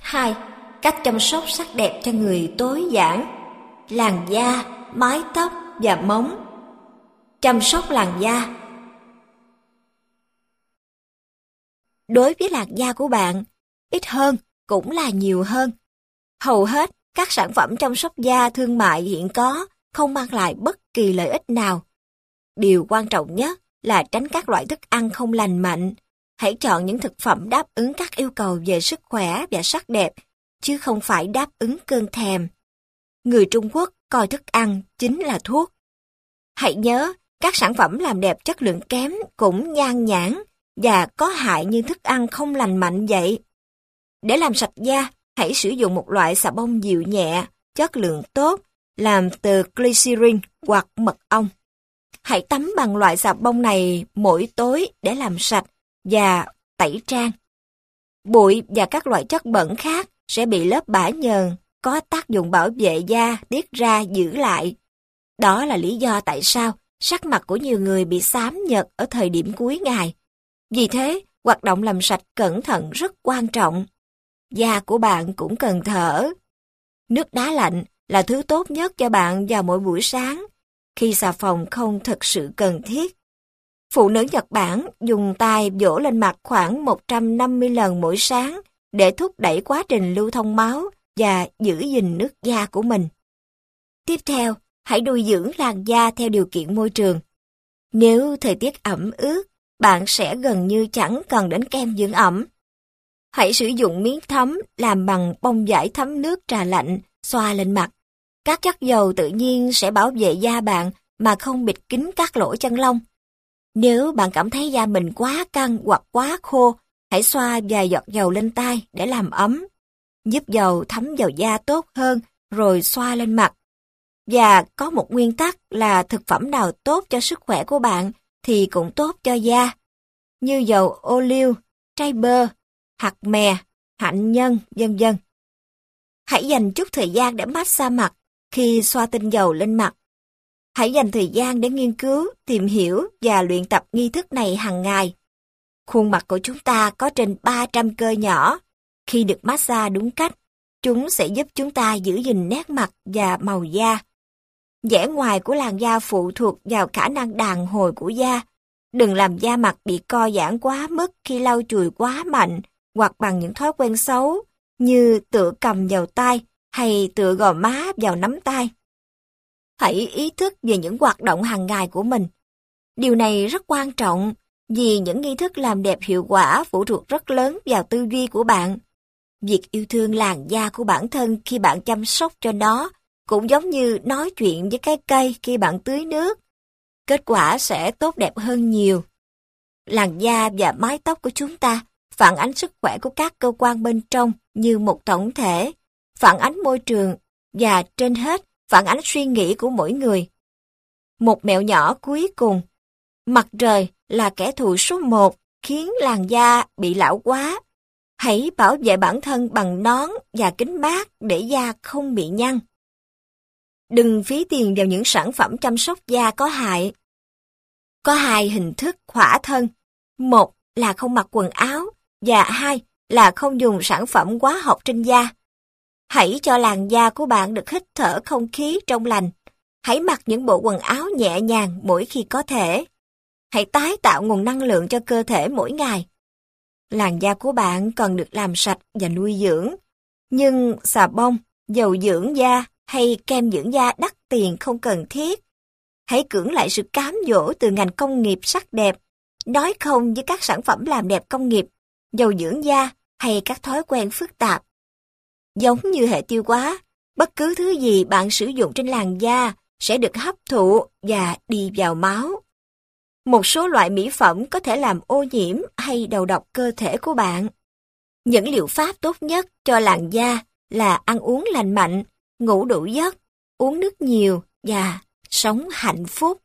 2. Cách chăm sóc sắc đẹp cho người tối giản, làn da, mái tóc và móng. Chăm sóc làn da. Đối với làn da của bạn, ít hơn cũng là nhiều hơn. Hầu hết các sản phẩm chăm sóc da thương mại hiện có không mang lại bất kỳ lợi ích nào. Điều quan trọng nhất là tránh các loại thức ăn không lành mạnh. Hãy chọn những thực phẩm đáp ứng các yêu cầu về sức khỏe và sắc đẹp, chứ không phải đáp ứng cơn thèm. Người Trung Quốc coi thức ăn chính là thuốc. Hãy nhớ, các sản phẩm làm đẹp chất lượng kém cũng nhan nhản và có hại như thức ăn không lành mạnh vậy. Để làm sạch da, hãy sử dụng một loại xà bông dịu nhẹ, chất lượng tốt, làm từ glycerin hoặc mật ong. Hãy tắm bằng loại xà bông này mỗi tối để làm sạch và tẩy trang. Bụi và các loại chất bẩn khác sẽ bị lớp bã nhờn có tác dụng bảo vệ da tiết ra giữ lại. Đó là lý do tại sao sắc mặt của nhiều người bị xám nhợt ở thời điểm cuối ngày. Vì thế, hoạt động làm sạch cẩn thận rất quan trọng. Da của bạn cũng cần thở. Nước đá lạnh là thứ tốt nhất cho bạn vào mỗi buổi sáng, khi xà phòng không thực sự cần thiết. Phụ nữ Nhật Bản dùng tay vỗ lên mặt khoảng 150 lần mỗi sáng để thúc đẩy quá trình lưu thông máu và giữ gìn nước da của mình. Tiếp theo, hãy nuôi dưỡng làn da theo điều kiện môi trường. Nếu thời tiết ẩm ướt, bạn sẽ gần như chẳng cần đến kem dưỡng ẩm. Hãy sử dụng miếng thấm làm bằng bông vải thấm nước trà lạnh, xoa lên mặt. Các chất dầu tự nhiên sẽ bảo vệ da bạn mà không bịt kín các lỗ chân lông. Nếu bạn cảm thấy da mình quá căng hoặc quá khô, hãy xoa vài giọt dầu lên tay để làm ấm, giúp dầu thấm vào da tốt hơn rồi xoa lên mặt. Và có một nguyên tắc là thực phẩm nào tốt cho sức khỏe của bạn thì cũng tốt cho da, như dầu ô liu, trái bơ, hạt mè, hạnh nhân, vân vân. Hãy dành chút thời gian để massage mặt khi xoa tinh dầu lên mặt. Hãy dành thời gian để nghiên cứu, tìm hiểu và luyện tập nghi thức này hàng ngày. Khuôn mặt của chúng ta có trên 300 cơ nhỏ. Khi được massage đúng cách, chúng sẽ giúp chúng ta giữ gìn nét mặt và màu da. Vẻ ngoài của làn da phụ thuộc vào khả năng đàn hồi của da. Đừng làm da mặt bị co giãn quá mức khi lau chùi quá mạnh hoặc bằng những thói quen xấu như tựa cầm vào tay hay tựa gò má vào nắm tay. Hãy ý thức về những hoạt động hàng ngày của mình. Điều này rất quan trọng vì những nghi thức làm đẹp hiệu quả phụ thuộc rất lớn vào tư duy của bạn. Việc yêu thương làn da của bản thân khi bạn chăm sóc cho nó cũng giống như nói chuyện với cái cây khi bạn tưới nước. Kết quả sẽ tốt đẹp hơn nhiều. Làn da và mái tóc của chúng ta phản ánh sức khỏe của các cơ quan bên trong như một tổng thể, phản ánh môi trường và trên hết phản ánh suy nghĩ của mỗi người. Một mẹo nhỏ cuối cùng, mặt trời là kẻ thù số 1 khiến làn da bị lão hóa. Hãy bảo vệ bản thân bằng nón và kính mát để da không bị nhăn. Đừng phí tiền vào những sản phẩm chăm sóc da có hại. Có 2 hình thức khỏa thân. 1 là không mặc quần áo và 2 là không dùng sản phẩm hóa học trên da. Hãy cho làn da của bạn được hít thở không khí trong lành. Hãy mặc những bộ quần áo nhẹ nhàng mỗi khi có thể. Hãy tái tạo nguồn năng lượng cho cơ thể mỗi ngày. Làn da của bạn cần được làm sạch và nuôi dưỡng. Nhưng xà bông, dầu dưỡng da hay kem dưỡng da đắt tiền không cần thiết. Hãy cưỡng lại sự cám dỗ từ ngành công nghiệp sắc đẹp. Nói không với các sản phẩm làm đẹp công nghiệp, dầu dưỡng da hay các thói quen phức tạp. Giống như hệ tiêu hóa, bất cứ thứ gì bạn sử dụng trên làn da sẽ được hấp thụ và đi vào máu. Một số loại mỹ phẩm có thể làm ô nhiễm hay đầu độc cơ thể của bạn. Những liệu pháp tốt nhất cho làn da là ăn uống lành mạnh, ngủ đủ giấc, uống nước nhiều và sống hạnh phúc.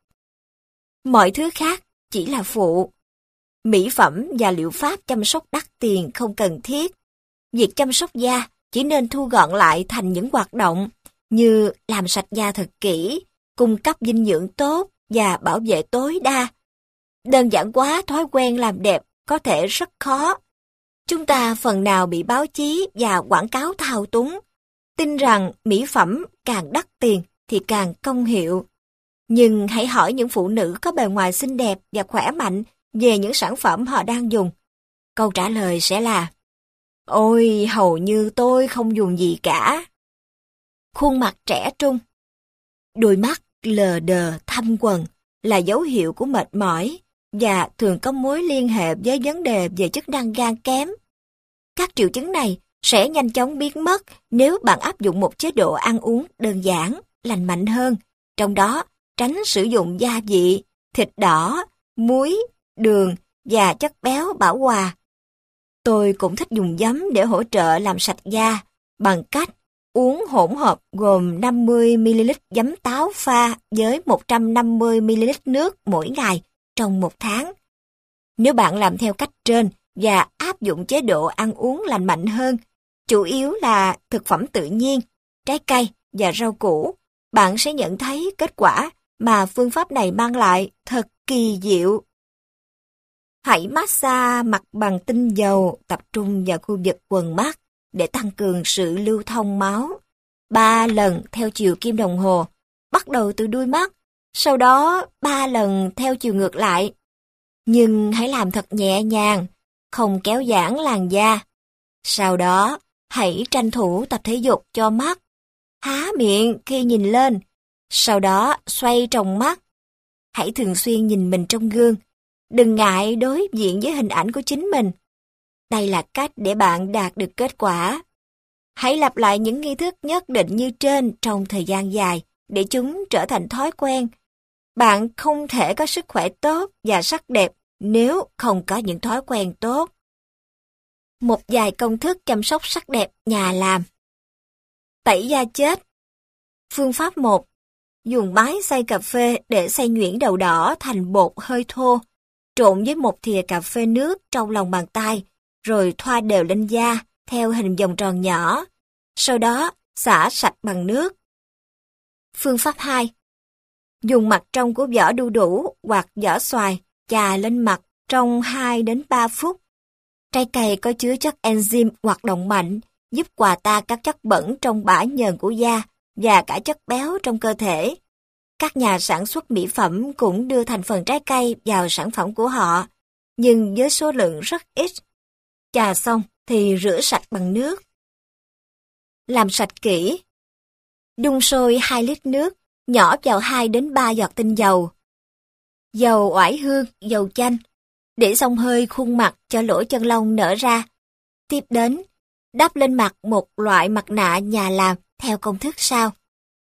Mọi thứ khác chỉ là phụ. Mỹ phẩm và liệu pháp chăm sóc đắt tiền không cần thiết. Việc chăm sóc da chỉ nên thu gọn lại thành những hoạt động như làm sạch da thật kỹ, cung cấp dinh dưỡng tốt và bảo vệ tối đa. Đơn giản quá thói quen làm đẹp có thể rất khó. Chúng ta phần nào bị báo chí và quảng cáo thao túng, tin rằng mỹ phẩm càng đắt tiền thì càng công hiệu. Nhưng hãy hỏi những phụ nữ có bề ngoài xinh đẹp và khỏe mạnh về những sản phẩm họ đang dùng. Câu trả lời sẽ là: ôi, hầu như tôi không dùng gì cả. Khuôn mặt trẻ trung, đôi mắt lờ đờ thâm quầng là dấu hiệu của mệt mỏi và thường có mối liên hệ với vấn đề về chức năng gan kém. Các triệu chứng này sẽ nhanh chóng biến mất nếu bạn áp dụng một chế độ ăn uống đơn giản, lành mạnh hơn, trong đó tránh sử dụng gia vị, thịt đỏ, muối, đường và chất béo bảo hòa. Tôi cũng thích dùng giấm để hỗ trợ làm sạch da bằng cách uống hỗn hợp gồm 50ml giấm táo pha với 150ml nước mỗi ngày trong 1 tháng. Nếu bạn làm theo cách trên và áp dụng chế độ ăn uống lành mạnh hơn, chủ yếu là thực phẩm tự nhiên, trái cây và rau củ, bạn sẽ nhận thấy kết quả mà phương pháp này mang lại thật kỳ diệu. Hãy massage mặt bằng tinh dầu, tập trung vào khu vực quầng mắt để tăng cường sự lưu thông máu. 3 lần theo chiều kim đồng hồ, bắt đầu từ đuôi mắt, sau đó 3 lần theo chiều ngược lại. Nhưng hãy làm thật nhẹ nhàng, không kéo giãn làn da. Sau đó, hãy tranh thủ tập thể dục cho mắt. Há miệng khi nhìn lên, sau đó xoay tròng mắt. Hãy thường xuyên nhìn mình trong gương. Đừng ngại đối diện với hình ảnh của chính mình. Đây là cách để bạn đạt được kết quả. Hãy lặp lại những nghi thức nhất định như trên trong thời gian dài để chúng trở thành thói quen. Bạn không thể có sức khỏe tốt và sắc đẹp nếu không có những thói quen tốt. Một vài công thức chăm sóc sắc đẹp nhà làm. Tẩy da chết. Phương pháp 1. Dùng máy xay cà phê để xay nhuyễn đậu đỏ thành bột hơi thô, trộn với 1 thìa cà phê nước trong lòng bàn tay, rồi thoa đều lên da theo hình vòng tròn nhỏ. Sau đó, xả sạch bằng nước. Phương pháp 2. Dùng mặt trong của vỏ đu đủ hoặc vỏ xoài chà lên mặt trong 2 đến 3 phút. Trái cây có chứa chất enzyme hoạt động mạnh, giúp hòa tan các chất bẩn trong bã nhờn của da và cả chất béo trong cơ thể. Các nhà sản xuất mỹ phẩm cũng đưa thành phần trái cây vào sản phẩm của họ, nhưng với số lượng rất ít. Chà xong thì rửa sạch bằng nước. Làm sạch kỹ. Đun sôi 2 lít nước, nhỏ vào 2 đến 3 giọt tinh dầu. Dầu oải hương, dầu chanh. Để xông hơi khuôn mặt cho lỗ chân lông nở ra. Tiếp đến, đắp lên mặt một loại mặt nạ nhà làm theo công thức sau.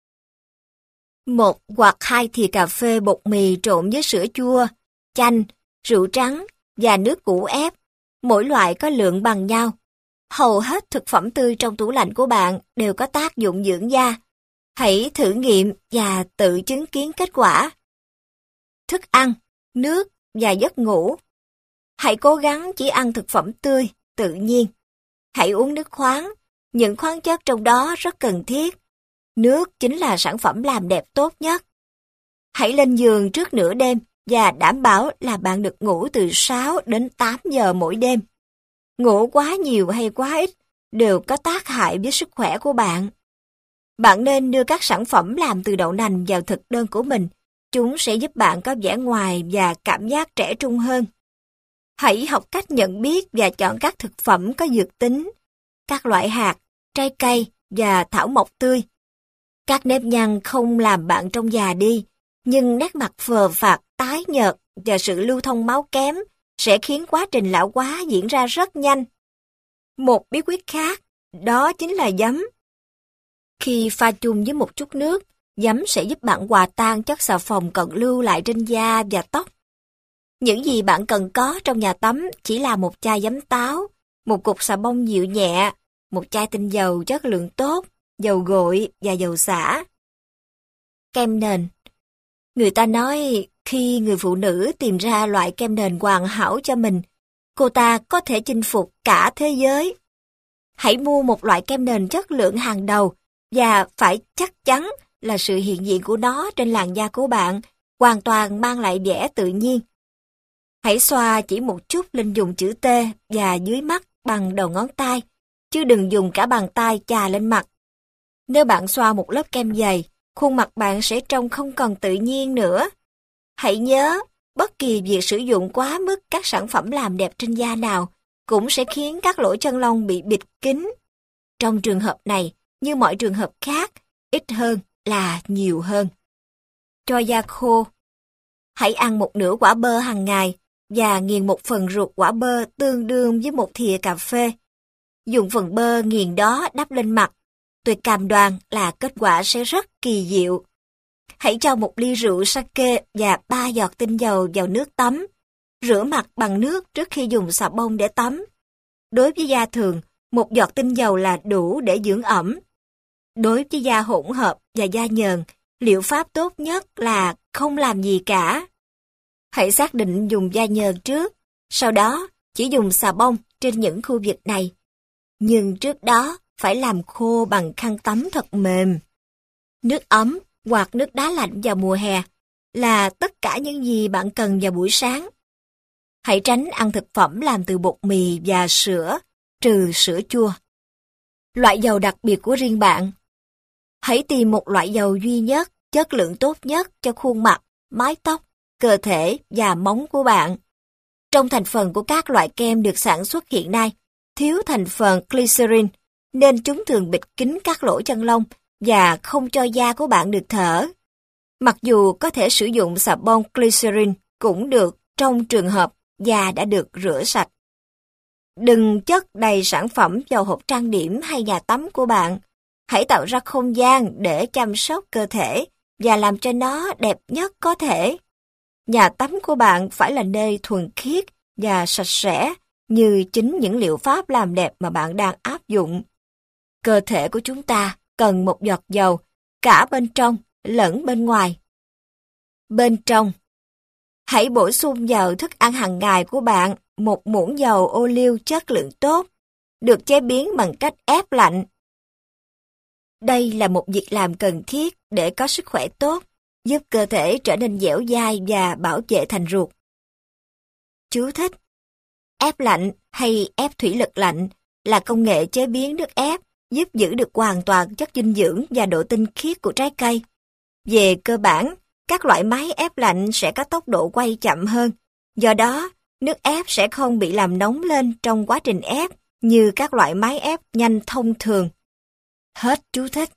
1 hoặc 2 thìa cà phê bột mì trộn với sữa chua, chanh, rượu trắng và nước củ ép. Mỗi loại có lượng bằng nhau. Hầu hết thực phẩm tươi trong tủ lạnh của bạn đều có tác dụng dưỡng da. Hãy thử nghiệm và tự chứng kiến kết quả. Thức ăn, nước và giấc ngủ. Hãy cố gắng chỉ ăn thực phẩm tươi, tự nhiên. Hãy uống nước khoáng, những khoáng chất trong đó rất cần thiết. Nước chính là sản phẩm làm đẹp tốt nhất. Hãy lên giường trước nửa đêm và đảm bảo là bạn được ngủ từ 6 đến 8 giờ mỗi đêm. Ngủ quá nhiều hay quá ít đều có tác hại với sức khỏe của bạn. Bạn nên đưa các sản phẩm làm từ đậu nành vào thực đơn của mình. Chúng sẽ giúp bạn có vẻ ngoài và cảm giác trẻ trung hơn. Hãy học cách nhận biết và chọn các thực phẩm có dược tính, các loại hạt, trái cây và thảo mộc tươi. Các nếp nhăn không làm bạn trông già đi, nhưng nét mặt phờ phạc, tái nhợt và sự lưu thông máu kém sẽ khiến quá trình lão hóa diễn ra rất nhanh. Một bí quyết khác, đó chính là giấm. Khi pha chung với một chút nước, giấm sẽ giúp bạn hòa tan chất xà phòng còn lưu lại trên da và tóc. Những gì bạn cần có trong nhà tắm chỉ là một chai giấm táo, một cục xà bông dịu nhẹ, một chai tinh dầu chất lượng tốt, dầu gội và dầu xả. Kem nền. Người ta nói khi người phụ nữ tìm ra loại kem nền hoàn hảo cho mình, cô ta có thể chinh phục cả thế giới. Hãy mua một loại kem nền chất lượng hàng đầu và phải chắc chắn là sự hiện diện của nó trên làn da của bạn hoàn toàn mang lại vẻ tự nhiên. Hãy xoa chỉ một chút lên vùng chữ T và dưới mắt bằng đầu ngón tay, chứ đừng dùng cả bàn tay chà lên mặt. Nếu bạn xoa một lớp kem dày, khuôn mặt bạn sẽ trông không còn tự nhiên nữa. Hãy nhớ, bất kỳ việc sử dụng quá mức các sản phẩm làm đẹp trên da nào cũng sẽ khiến các lỗ chân lông bị bịt kín. Trong trường hợp này, như mọi trường hợp khác, ít hơn là nhiều hơn. Cho da khô. Hãy ăn một nửa quả bơ hàng ngày và nghiền một phần ruột quả bơ tương đương với một thìa cà phê. Dùng phần bơ nghiền đó đắp lên mặt. Tôi cam đoan là kết quả sẽ rất kỳ diệu. Hãy cho một ly rượu sake và 3 giọt tinh dầu vào nước tắm. Rửa mặt bằng nước trước khi dùng xà bông để tắm. Đối với da thường, 1 giọt tinh dầu là đủ để dưỡng ẩm. Đối với da hỗn hợp và da nhờn, liệu pháp tốt nhất là không làm gì cả. Hãy xác định dùng da nhờn trước, sau đó chỉ dùng xà bông trên những khu vực này. Nhưng trước đó phải làm khô bằng khăn tắm thật mềm. Nước ấm hoặc nước đá lạnh vào mùa hè là tất cả những gì bạn cần vào buổi sáng. Hãy tránh ăn thực phẩm làm từ bột mì và sữa, trừ sữa chua. Loại dầu đặc biệt của riêng bạn. Hãy tìm một loại dầu duy nhất, chất lượng tốt nhất cho khuôn mặt, mái tóc, cơ thể và móng của bạn. Trong thành phần của các loại kem được sản xuất hiện nay, thiếu thành phần glycerin, nên chúng thường bịt kín các lỗ chân lông và không cho da của bạn được thở. Mặc dù có thể sử dụng xà bông glycerin cũng được trong trường hợp da đã được rửa sạch. Đừng chất đầy sản phẩm vào hộp trang điểm hay nhà tắm của bạn. Hãy tạo ra không gian để chăm sóc cơ thể và làm cho nó đẹp nhất có thể. Nhà tắm của bạn phải là nơi thuần khiết và sạch sẽ như chính những liệu pháp làm đẹp mà bạn đang áp dụng. Cơ thể của chúng ta cần một giọt dầu cả bên trong lẫn bên ngoài. Bên trong, hãy bổ sung vào thức ăn hàng ngày của bạn một muỗng dầu ô liu chất lượng tốt, được chế biến bằng cách ép lạnh. Đây là một việc làm cần thiết để có sức khỏe tốt, giúp cơ thể trở nên dẻo dai và bảo vệ thành ruột. Chú thích: ép lạnh hay ép thủy lực lạnh là công nghệ chế biến nước ép giúp giữ được hoàn toàn chất dinh dưỡng và độ tinh khiết của trái cây. Về cơ bản, các loại máy ép lạnh sẽ có tốc độ quay chậm hơn, do đó nước ép sẽ không bị làm nóng lên trong quá trình ép như các loại máy ép nhanh thông thường. Hết chú thích.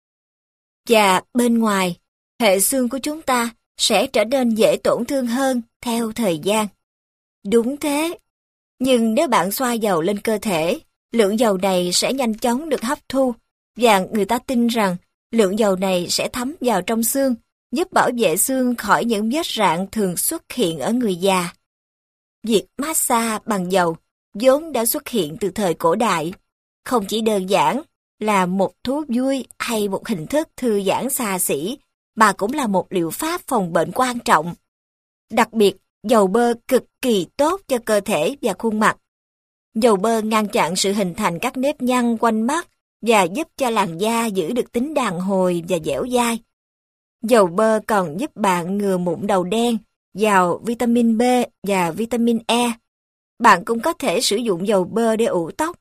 Và bên ngoài, hệ xương của chúng ta sẽ trở nên dễ tổn thương hơn theo thời gian. Đúng thế. Nhưng nếu bạn xoa dầu lên cơ thể, lượng dầu này sẽ nhanh chóng được hấp thu, và người ta tin rằng lượng dầu này sẽ thấm vào trong xương, giúp bảo vệ xương khỏi những vết rạn thường xuất hiện ở người già. Việc massage bằng dầu vốn đã xuất hiện từ thời cổ đại, không chỉ đơn giản là một thú vui hay một hình thức thư giãn xa xỉ, mà cũng là một liệu pháp phòng bệnh quan trọng. Đặc biệt, dầu bơ cực kỳ tốt cho cơ thể và khuôn mặt. Dầu bơ ngăn chặn sự hình thành các nếp nhăn quanh mắt và giúp cho làn da giữ được tính đàn hồi và dẻo dai. Dầu bơ còn giúp bạn ngừa mụn đầu đen, giàu vitamin B và vitamin E. Bạn cũng có thể sử dụng dầu bơ để ủ tóc.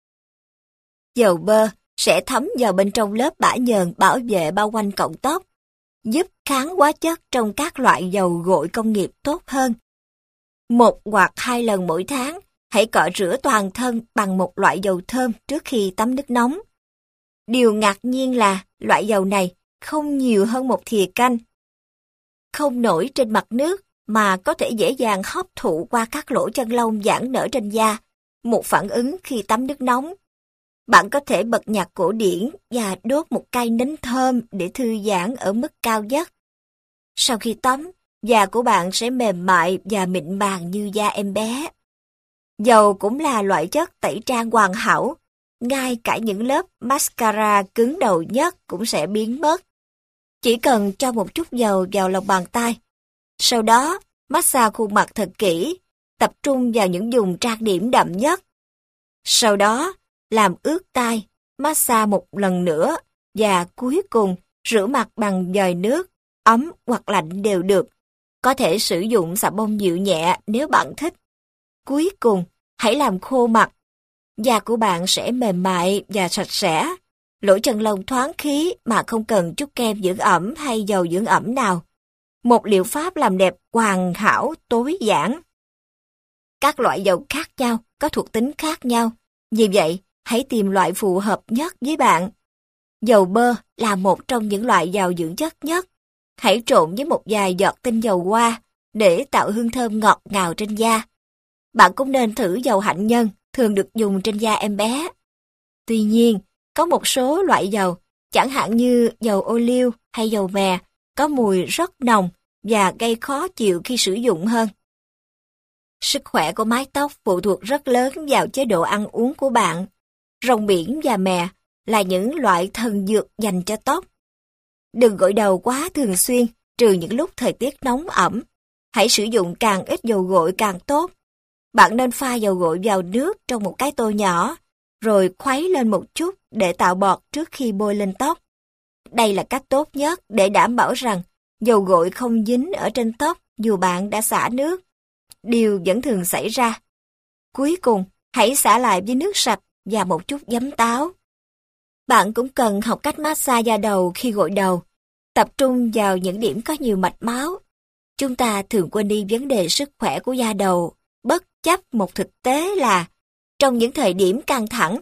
Dầu bơ sẽ thấm vào bên trong lớp bã nhờn bảo vệ bao quanh cọng tóc, giúp kháng hóa chất trong các loại dầu gội công nghiệp tốt hơn. 1 hoặc 2 lần mỗi tháng, hãy cọ rửa toàn thân bằng một loại dầu thơm trước khi tắm nước nóng. Điều ngạc nhiên là loại dầu này không nhiều hơn một thìa canh. Không nổi trên mặt nước mà có thể dễ dàng hấp thụ qua các lỗ chân lông giãn nở trên da, một phản ứng khi tắm nước nóng. Bạn có thể bật nhạc cổ điển và đốt một cây nến thơm để thư giãn ở mức cao nhất. Sau khi tắm, da của bạn sẽ mềm mại và mịn màng như da em bé. Dầu cũng là loại chất tẩy trang hoàn hảo, ngay cả những lớp mascara cứng đầu nhất cũng sẽ biến mất. Chỉ cần cho một chút dầu vào lòng bàn tay. Sau đó, massage khuôn mặt thật kỹ, tập trung vào những vùng trang điểm đậm nhất. Sau đó, làm ướt tai, massage một lần nữa và cuối cùng rửa mặt bằng vòi nước, ấm hoặc lạnh đều được. Có thể sử dụng xà bông dịu nhẹ nếu bạn thích. Cuối cùng, hãy làm khô mặt. Da của bạn sẽ mềm mại và sạch sẽ. Lỗ chân lông thoáng khí mà không cần chút kem dưỡng ẩm hay dầu dưỡng ẩm nào. Một liệu pháp làm đẹp hoàn hảo tối giản. Các loại dầu khác nhau có thuộc tính khác nhau. Vì vậy, hãy tìm loại phù hợp nhất với bạn. Dầu bơ là một trong những loại giàu dưỡng chất nhất. Hãy trộn với một vài giọt tinh dầu hoa để tạo hương thơm ngọt ngào trên da. Bạn cũng nên thử dầu hạnh nhân, thường được dùng trên da em bé. Tuy nhiên, có một số loại dầu, chẳng hạn như dầu ô liu hay dầu mè, có mùi rất nồng và gây khó chịu khi sử dụng hơn. Sức khỏe của mái tóc phụ thuộc rất lớn vào chế độ ăn uống của bạn. Rong biển và mè là những loại thần dược dành cho tóc. Đừng gội đầu quá thường xuyên, trừ những lúc thời tiết nóng ẩm. Hãy sử dụng càng ít dầu gội càng tốt. Bạn nên pha dầu gội vào nước trong một cái tô nhỏ, rồi khuấy lên một chút để tạo bọt trước khi bôi lên tóc. Đây là cách tốt nhất để đảm bảo rằng dầu gội không dính ở trên tóc dù bạn đã xả nước. Điều vẫn thường xảy ra. Cuối cùng, hãy xả lại với nước sạch và một chút giấm táo. Bạn cũng cần học cách massage da đầu khi gội đầu, tập trung vào những điểm có nhiều mạch máu. Chúng ta thường quên đi vấn đề sức khỏe của da đầu, bất chấp một thực tế là trong những thời điểm căng thẳng,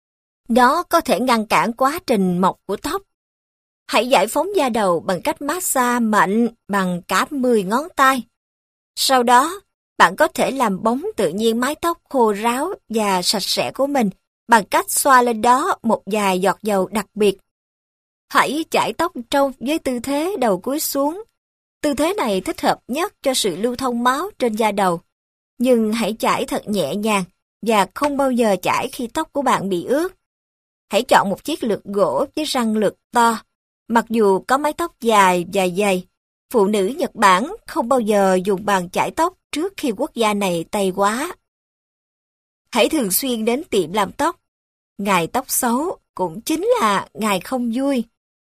nó có thể ngăn cản quá trình mọc của tóc. Hãy giải phóng da đầu bằng cách massage mạnh bằng cả 10 ngón tay. Sau đó, bạn có thể làm bóng tự nhiên mái tóc khô ráo và sạch sẽ của mình bằng cách xoa lên đó một vài giọt dầu đặc biệt. Hãy chải tóc trâu với tư thế đầu cúi xuống. Tư thế này thích hợp nhất cho sự lưu thông máu trên da đầu. Nhưng hãy chải thật nhẹ nhàng và không bao giờ chải khi tóc của bạn bị ướt. Hãy chọn một chiếc lược gỗ với răng lược to. Mặc dù có mái tóc dài và dày, phụ nữ Nhật Bản không bao giờ dùng bàn chải tóc trước khi quốc gia này tay quá. Hãy thường xuyên đến tiệm làm tóc. Ngày tóc xấu cũng chính là ngày không vui.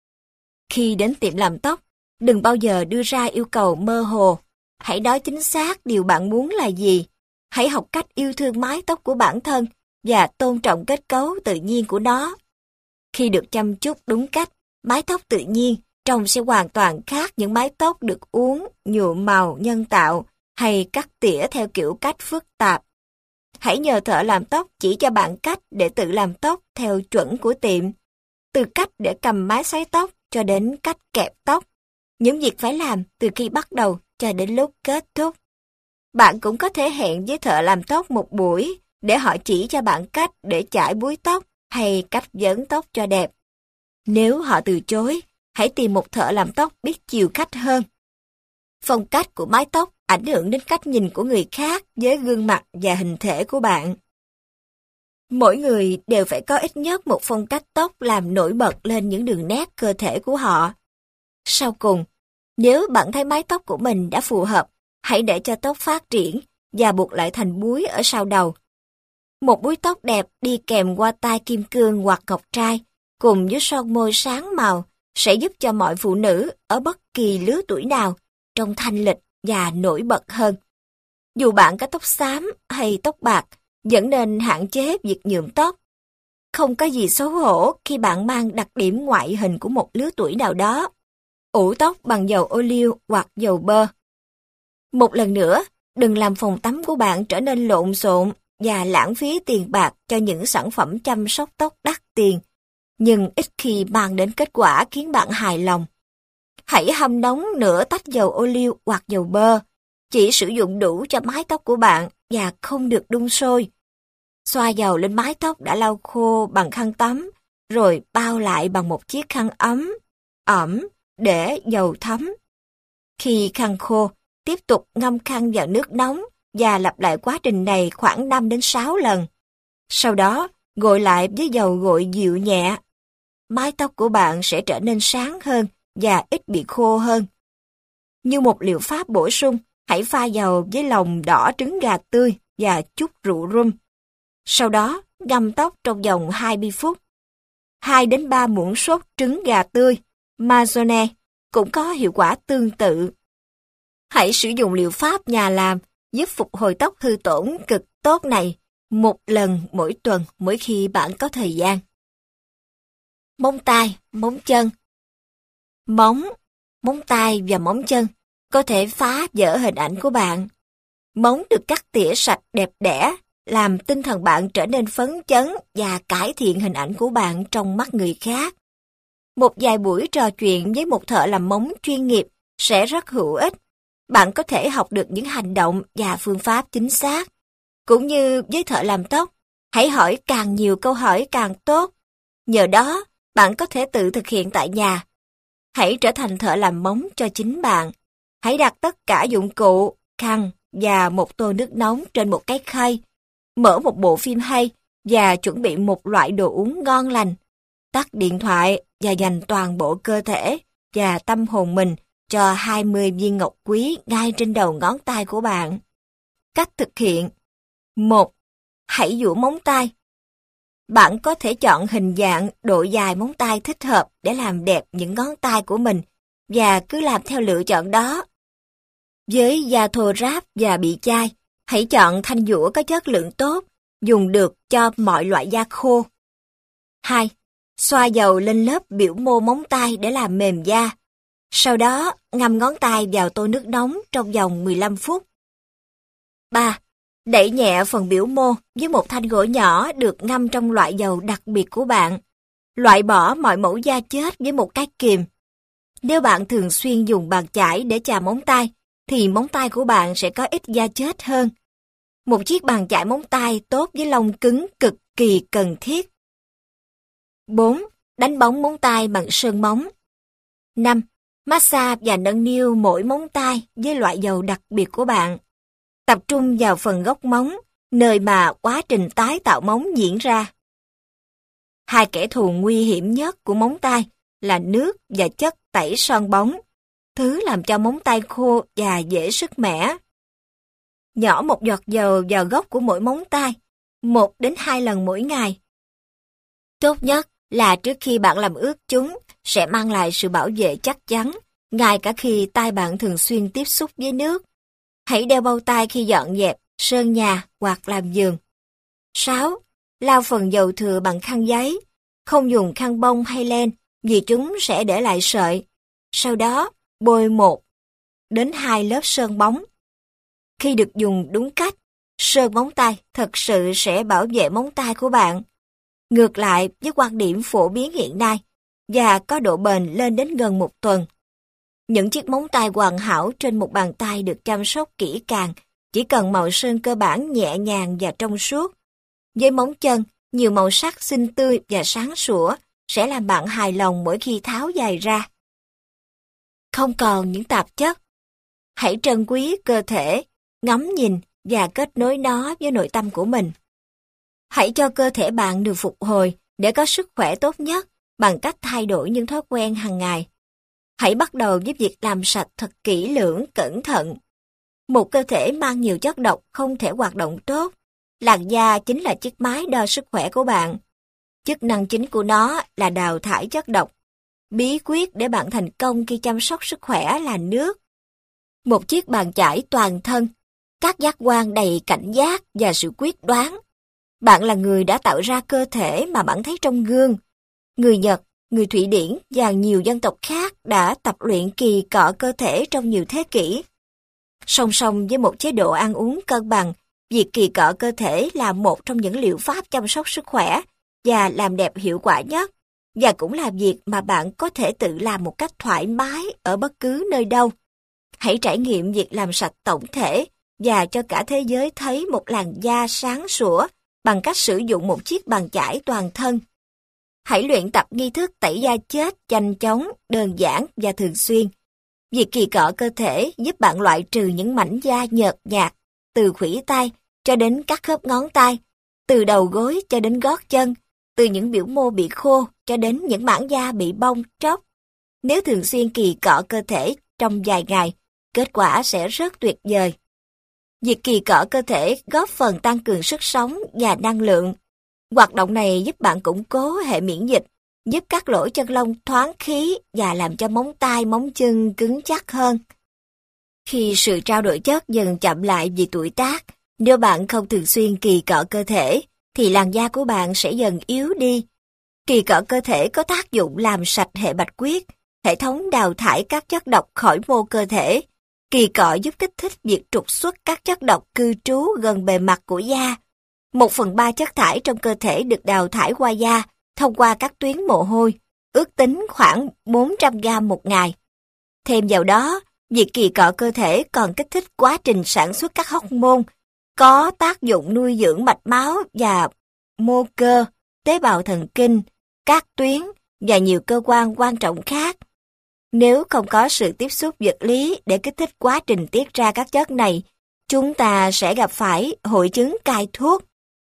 Khi đến tiệm làm tóc, đừng bao giờ đưa ra yêu cầu mơ hồ. Hãy nói chính xác điều bạn muốn là gì. Hãy học cách yêu thương mái tóc của bản thân và tôn trọng kết cấu tự nhiên của nó. Khi được chăm chút đúng cách, mái tóc tự nhiên trông sẽ hoàn toàn khác những mái tóc được uốn, nhuộm màu nhân tạo hay cắt tỉa theo kiểu cách phức tạp. Hãy nhờ thợ làm tóc chỉ cho bạn cách để tự làm tóc theo chuẩn của tiệm. Từ cách để cầm máy sấy tóc cho đến cách kẹp tóc. Những việc phải làm từ khi bắt đầu cho đến lúc kết thúc. Bạn cũng có thể hẹn với thợ làm tóc một buổi để họ chỉ cho bạn cách để chải búi tóc hay cách vấn tóc cho đẹp. Nếu họ từ chối, hãy tìm một thợ làm tóc biết chiều khách hơn. Phong cách của mái tóc ảnh hưởng đến cách nhìn của người khác với gương mặt và hình thể của bạn. Mỗi người đều phải có ít nhất một phong cách tóc làm nổi bật lên những đường nét cơ thể của họ. Sau cùng, nếu bạn thấy mái tóc của mình đã phù hợp, hãy để cho tóc phát triển và buộc lại thành búi ở sau đầu. Một búi tóc đẹp đi kèm qua tai kim cương hoặc ngọc trai, cùng với son môi sáng màu, sẽ giúp cho mọi phụ nữ ở bất kỳ lứa tuổi nào trông thanh lịch và nổi bật hơn. Dù bạn có tóc xám hay tóc bạc, vẫn nên hạn chế việc nhuộm tóc. Không có gì xấu hổ khi bạn mang đặc điểm ngoại hình của một lứa tuổi nào đó. Ủ tóc bằng dầu ô liu hoặc dầu bơ. Một lần nữa, đừng làm phòng tắm của bạn trở nên lộn xộn và lãng phí tiền bạc cho những sản phẩm chăm sóc tóc đắt tiền, nhưng ít khi mang đến kết quả khiến bạn hài lòng. Hãy hâm nóng nửa tách dầu ô liu hoặc dầu bơ. Chỉ sử dụng đủ cho mái tóc của bạn và không được đun sôi. Xoa dầu lên mái tóc đã lau khô bằng khăn tắm, rồi bao lại bằng một chiếc khăn ẩm, để dầu thấm. Khi khăn khô, tiếp tục ngâm khăn vào nước nóng và lặp lại quá trình này khoảng 5 đến 6 lần. Sau đó, gội lại với dầu gội dịu nhẹ. Mái tóc của bạn sẽ trở nên sáng hơn và ít bị khô hơn. Như một liệu pháp bổ sung, hãy pha dầu với lòng đỏ trứng gà tươi và chút rượu rum. Sau đó, ngâm tóc trong vòng 20 phút. 2 đến 3 muỗng sốt trứng gà tươi, Mazone, cũng có hiệu quả tương tự. Hãy sử dụng liệu pháp nhà làm giúp phục hồi tóc hư tổn cực tốt này một lần mỗi tuần mỗi khi bạn có thời gian. Móng tay, móng chân. Móng tay và móng chân có thể phá vỡ hình ảnh của bạn. Móng được cắt tỉa sạch đẹp đẽ, làm tinh thần bạn trở nên phấn chấn và cải thiện hình ảnh của bạn trong mắt người khác. Một vài buổi trò chuyện với một thợ làm móng chuyên nghiệp sẽ rất hữu ích. Bạn có thể học được những hành động và phương pháp chính xác. Cũng như với thợ làm tóc, hãy hỏi càng nhiều câu hỏi càng tốt. Nhờ đó, bạn có thể tự thực hiện tại nhà. Hãy trở thành thợ làm móng cho chính bạn. Hãy đặt tất cả dụng cụ, khăn và một tô nước nóng trên một cái khay. Mở một bộ phim hay và chuẩn bị một loại đồ uống ngon lành. Tắt điện thoại và dành toàn bộ cơ thể và tâm hồn mình cho 20 viên ngọc quý ngay trên đầu ngón tay của bạn. Cách thực hiện: 1. Hãy giũa móng tay. Bạn có thể chọn hình dạng, độ dài móng tay thích hợp để làm đẹp những ngón tay của mình và cứ làm theo lựa chọn đó. Với da thô ráp và bị chai, hãy chọn thanh giũa có chất lượng tốt, dùng được cho mọi loại da khô. 2. Xoa dầu lên lớp biểu mô móng tay để làm mềm da. Sau đó, ngâm ngón tay vào tô nước nóng trong vòng 15 phút. 3. Đẩy nhẹ phần biểu mô với một thanh gỗ nhỏ được ngâm trong loại dầu đặc biệt của bạn. Loại bỏ mọi mẫu da chết với một cái kìm. Nếu bạn thường xuyên dùng bàn chải để chà móng tay, thì móng tay của bạn sẽ có ít da chết hơn. Một chiếc bàn chải móng tay tốt với lông cứng cực kỳ cần thiết. 4. Đánh bóng móng tay bằng sơn móng. 5. Massage và nâng niu mỗi móng tay với loại dầu đặc biệt của bạn. Tập trung vào phần gốc móng, nơi mà quá trình tái tạo móng diễn ra. Hai kẻ thù nguy hiểm nhất của móng tay là nước và chất tẩy son bóng, thứ làm cho móng tay khô và dễ sứt mẻ. Nhỏ một giọt dầu vào gốc của mỗi móng tay, 1 đến 2 lần mỗi ngày. Tốt nhất là trước khi bạn làm ướt chúng sẽ mang lại sự bảo vệ chắc chắn, ngay cả khi tay bạn thường xuyên tiếp xúc với nước. Hãy đeo bao tay khi dọn dẹp, sơn nhà hoặc làm giường. 6. Lau phần dầu thừa bằng khăn giấy, không dùng khăn bông hay len vì chúng sẽ để lại sợi. Sau đó, bôi 1 đến 2 lớp sơn bóng. Khi được dùng đúng cách, sơn móng tay thật sự sẽ bảo vệ móng tay của bạn. Ngược lại với quan điểm phổ biến hiện nay và có độ bền lên đến gần 1 tuần. Những chiếc móng tay hoàn hảo trên một bàn tay được chăm sóc kỹ càng, chỉ cần màu sơn cơ bản nhẹ nhàng và trong suốt. Với móng chân, nhiều màu sắc xinh tươi và sáng sủa sẽ làm bạn hài lòng mỗi khi tháo giày ra. Không còn những tạp chất. Hãy trân quý cơ thể, ngắm nhìn và kết nối nó với nội tâm của mình. Hãy cho cơ thể bạn được phục hồi để có sức khỏe tốt nhất bằng cách thay đổi những thói quen hàng ngày. Hãy bắt đầu với việc làm sạch thật kỹ lưỡng, cẩn thận. Một cơ thể mang nhiều chất độc không thể hoạt động tốt. Làn da chính là chiếc máy đo sức khỏe của bạn. Chức năng chính của nó là đào thải chất độc. Bí quyết để bạn thành công khi chăm sóc sức khỏe là nước. Một chiếc bàn chải toàn thân, các giác quan đầy cảnh giác và sự quyết đoán. Bạn là người đã tạo ra cơ thể mà bạn thấy trong gương. Người Nhật, người Thụy Điển và nhiều dân tộc khác đã tập luyện kỳ cọ cơ thể trong nhiều thế kỷ. Song song với một chế độ ăn uống cân bằng, việc kỳ cọ cơ thể là một trong những liệu pháp chăm sóc sức khỏe và làm đẹp hiệu quả nhất, và cũng là việc mà bạn có thể tự làm một cách thoải mái ở bất cứ nơi đâu. Hãy trải nghiệm việc làm sạch tổng thể và cho cả thế giới thấy một làn da sáng sủa bằng cách sử dụng một chiếc bàn chải toàn thân. Hãy luyện tập nghi thức tẩy da chết nhanh chóng, đơn giản và thường xuyên. Việc kỳ cọ cơ thể giúp bạn loại trừ những mảnh da nhợt nhạt, từ khuỷu tay cho đến các khớp ngón tay, từ đầu gối cho đến gót chân, từ những biểu mô bị khô cho đến những mảng da bị bong tróc. Nếu thường xuyên kỳ cọ cơ thể trong vài ngày, kết quả sẽ rất tuyệt vời. Việc kỳ cọ cơ thể góp phần tăng cường sức sống và năng lượng. Hoạt động này giúp bạn củng cố hệ miễn dịch, giúp các lỗ chân lông thoáng khí và làm cho móng tay, móng chân cứng chắc hơn. Khi sự trao đổi chất dần chậm lại vì tuổi tác, Nếu bạn không thường xuyên kỳ cọ cơ thể, thì làn da của bạn sẽ dần yếu đi. Kỳ cọ cơ thể có tác dụng làm sạch hệ bạch huyết, hệ thống đào thải các chất độc khỏi mô cơ thể. Kỳ cọ giúp kích thích việc trục xuất các chất độc cư trú gần bề mặt của da. 1/3 chất thải trong cơ thể được đào thải qua da thông qua các tuyến mồ hôi, ước tính khoảng 400 gram một ngày. Thêm vào đó, việc kỳ cọ cơ thể còn kích thích quá trình sản xuất các hormone có tác dụng nuôi dưỡng mạch máu và mô cơ, tế bào thần kinh, các tuyến và nhiều cơ quan quan trọng khác. Nếu không có sự tiếp xúc vật lý để kích thích quá trình tiết ra các chất này, chúng ta sẽ gặp phải hội chứng cai thuốc.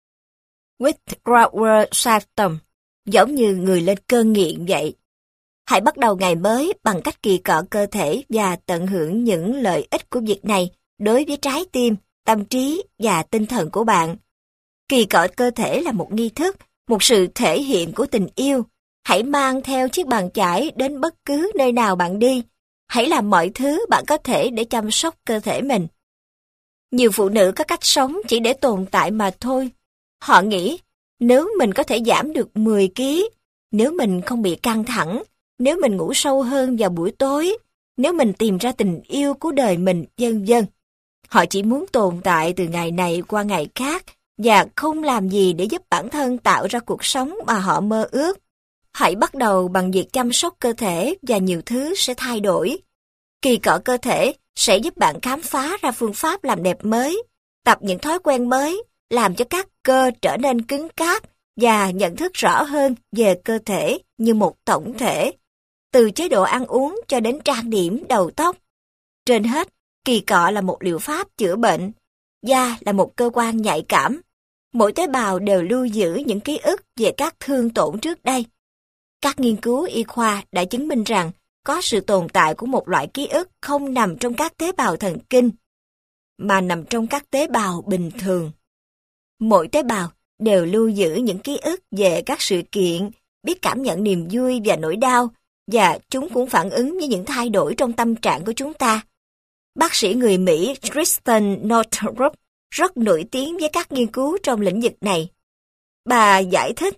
Withdrawal symptom, giống như người lên cơn nghiện vậy. Hãy bắt đầu ngày mới bằng cách kỳ cọ cơ thể và tận hưởng những lợi ích của việc này đối với trái tim, tâm trí và tinh thần của bạn. Kỳ cọ cơ thể là một nghi thức, một sự thể hiện của tình yêu. Hãy mang theo chiếc bàn chải đến bất cứ nơi nào bạn đi. Hãy làm mọi thứ bạn có thể để chăm sóc cơ thể mình. Nhiều phụ nữ có cách sống chỉ để tồn tại mà thôi. Họ nghĩ, nếu mình có thể giảm được 10 kg, nếu mình không bị căng thẳng, nếu mình ngủ sâu hơn vào buổi tối, nếu mình tìm ra tình yêu của đời mình, vân vân. Họ chỉ muốn tồn tại từ ngày này qua ngày khác và không làm gì để giúp bản thân tạo ra cuộc sống mà họ mơ ước. Hãy bắt đầu bằng việc chăm sóc cơ thể và nhiều thứ sẽ thay đổi. Kỳ cọ cơ thể sẽ giúp bạn khám phá ra phương pháp làm đẹp mới, tập những thói quen mới, làm cho các cơ trở nên cứng cáp và nhận thức rõ hơn về cơ thể như một tổng thể, từ chế độ ăn uống cho đến trang điểm đầu tóc. Trên hết, kỳ cọ là một liệu pháp chữa bệnh. Da là một cơ quan nhạy cảm. Mỗi tế bào đều lưu giữ những ký ức về các thương tổn trước đây. Các nghiên cứu y khoa đã chứng minh rằng có sự tồn tại của một loại ký ức không nằm trong các tế bào thần kinh, mà nằm trong các tế bào bình thường. Mỗi tế bào đều lưu giữ những ký ức về các sự kiện, biết cảm nhận niềm vui và nỗi đau, và chúng cũng phản ứng với những thay đổi trong tâm trạng của chúng ta. Bác sĩ người Mỹ Kristen Northrup rất nổi tiếng với các nghiên cứu trong lĩnh vực này. Bà giải thích,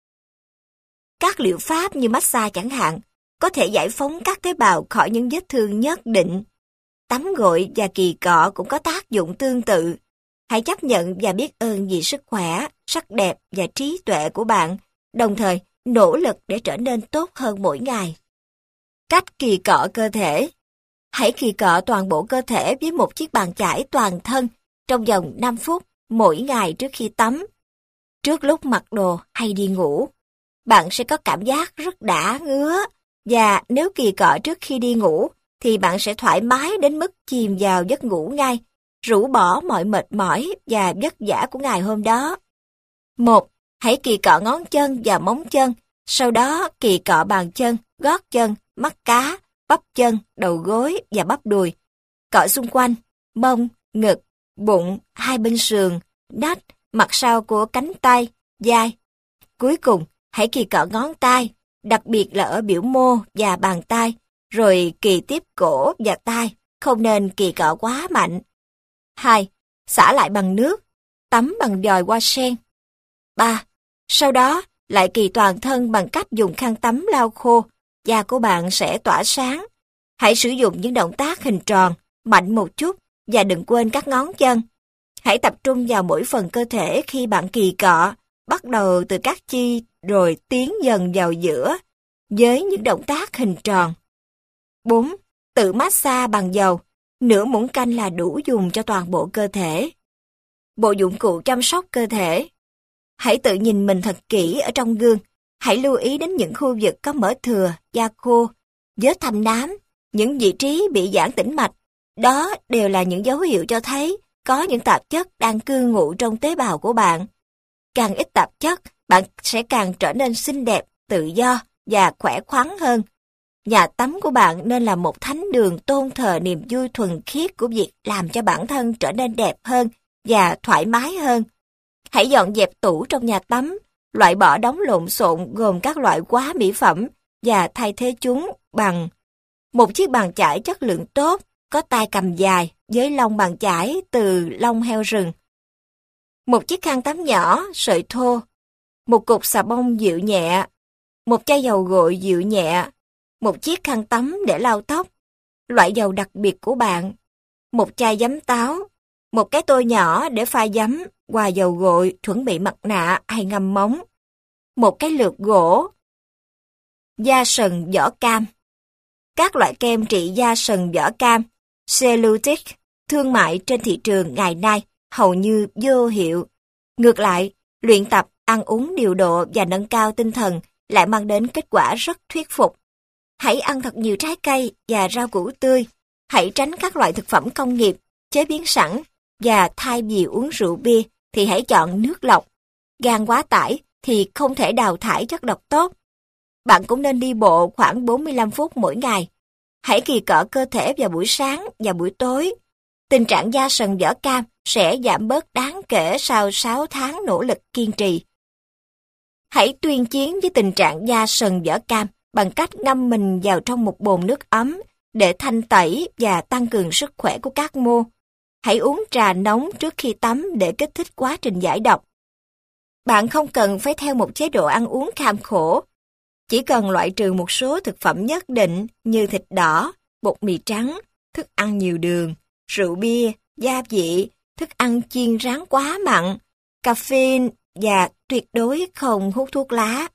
các liệu pháp như massage chẳng hạn, có thể giải phóng các tế bào khỏi những vết thương nhất định. Tắm gội và kỳ cọ cũng có tác dụng tương tự. Hãy chấp nhận và biết ơn vì sức khỏe, sắc đẹp và trí tuệ của bạn, đồng thời nỗ lực để trở nên tốt hơn mỗi ngày. Cách kỳ cọ cơ thể. Hãy kỳ cọ toàn bộ cơ thể với một chiếc bàn chải toàn thân trong vòng 5 phút mỗi ngày trước khi tắm. Trước lúc mặc đồ hay đi ngủ, bạn sẽ có cảm giác rất đã ngứa, và nếu kỳ cọ trước khi đi ngủ thì bạn sẽ thoải mái đến mức chìm vào giấc ngủ ngay, rũ bỏ mọi mệt mỏi và vất vả của ngày hôm đó. 1. Hãy kỳ cọ ngón chân và móng chân, sau đó kỳ cọ bàn chân, gót chân, mắt cá, bắp chân, đầu gối và bắp đùi. Cọ xung quanh, mông, ngực, bụng, hai bên sườn, nách, mặt sau của cánh tay, vai. Cuối cùng, hãy kỳ cọ ngón tay, đặc biệt là ở biểu mô và bàn tay, rồi kỳ tiếp cổ và tay, không nên kỳ cọ quá mạnh. 2. Xả lại bằng nước, tắm bằng vòi hoa sen. 3. Sau đó, lại kỳ toàn thân bằng cách dùng khăn tắm lau khô, da của bạn sẽ tỏa sáng. Hãy sử dụng những động tác hình tròn, mạnh một chút, và đừng quên các ngón chân. Hãy tập trung vào mỗi phần cơ thể khi bạn kỳ cọ, bắt đầu từ các chi rồi tiến dần vào giữa, với những động tác hình tròn. 4. Tự massage bằng dầu, nửa muỗng canh là đủ dùng cho toàn bộ cơ thể. Bộ dụng cụ chăm sóc cơ thể. Hãy tự nhìn mình thật kỹ ở trong gương. Hãy lưu ý đến những khu vực có mỡ thừa, da khô, vết thâm nám, những vị trí bị giãn tĩnh mạch. Đó đều là những dấu hiệu cho thấy có những tạp chất đang cư ngụ trong tế bào của bạn. Càng ít tạp chất, bạn sẽ càng trở nên xinh đẹp, tự do và khỏe khoắn hơn. Nhà tắm của bạn nên là một thánh đường tôn thờ niềm vui thuần khiết của việc làm cho bản thân trở nên đẹp hơn và thoải mái hơn. Hãy dọn dẹp tủ trong nhà tắm, loại bỏ đống lộn xộn gồm các loại hóa mỹ phẩm và thay thế chúng bằng một chiếc bàn chải chất lượng tốt, có tay cầm dài với lông bàn chải từ lông heo rừng, một chiếc khăn tắm nhỏ, sợi thô, một cục xà bông dịu nhẹ, một chai dầu gội dịu nhẹ, một chiếc khăn tắm để lau tóc, loại dầu đặc biệt của bạn, một chai giấm táo, một cái tô nhỏ để pha giấm, hòa dầu gội, chuẩn bị mặt nạ hay ngâm móng, một cái lược gỗ, da sần vỏ cam. Các loại kem trị da sần vỏ cam, cellulite, thương mại trên thị trường ngày nay hầu như vô hiệu. Ngược lại, luyện tập, ăn uống điều độ và nâng cao tinh thần lại mang đến kết quả rất thuyết phục. Hãy ăn thật nhiều trái cây và rau củ tươi. Hãy tránh các loại thực phẩm công nghiệp, chế biến sẵn, và thay vì uống rượu bia thì hãy chọn nước lọc. Gan quá tải thì không thể đào thải chất độc tốt. Bạn cũng nên đi bộ khoảng 45 phút mỗi ngày. Hãy kỳ cọ cơ thể vào buổi sáng và buổi tối. Tình trạng da sần vỏ cam sẽ giảm bớt đáng kể sau 6 tháng nỗ lực kiên trì. Hãy tuyên chiến với tình trạng da sần vỏ cam bằng cách ngâm mình vào trong một bồn nước ấm để thanh tẩy và tăng cường sức khỏe của các mô. Hãy uống trà nóng trước khi tắm để kích thích quá trình giải độc. Bạn không cần phải theo một chế độ ăn uống kham khổ. Chỉ cần loại trừ một số thực phẩm nhất định như thịt đỏ, bột mì trắng, thức ăn nhiều đường, rượu bia, gia vị, thức ăn chiên rán quá mặn, caffeine và tuyệt đối không hút thuốc lá.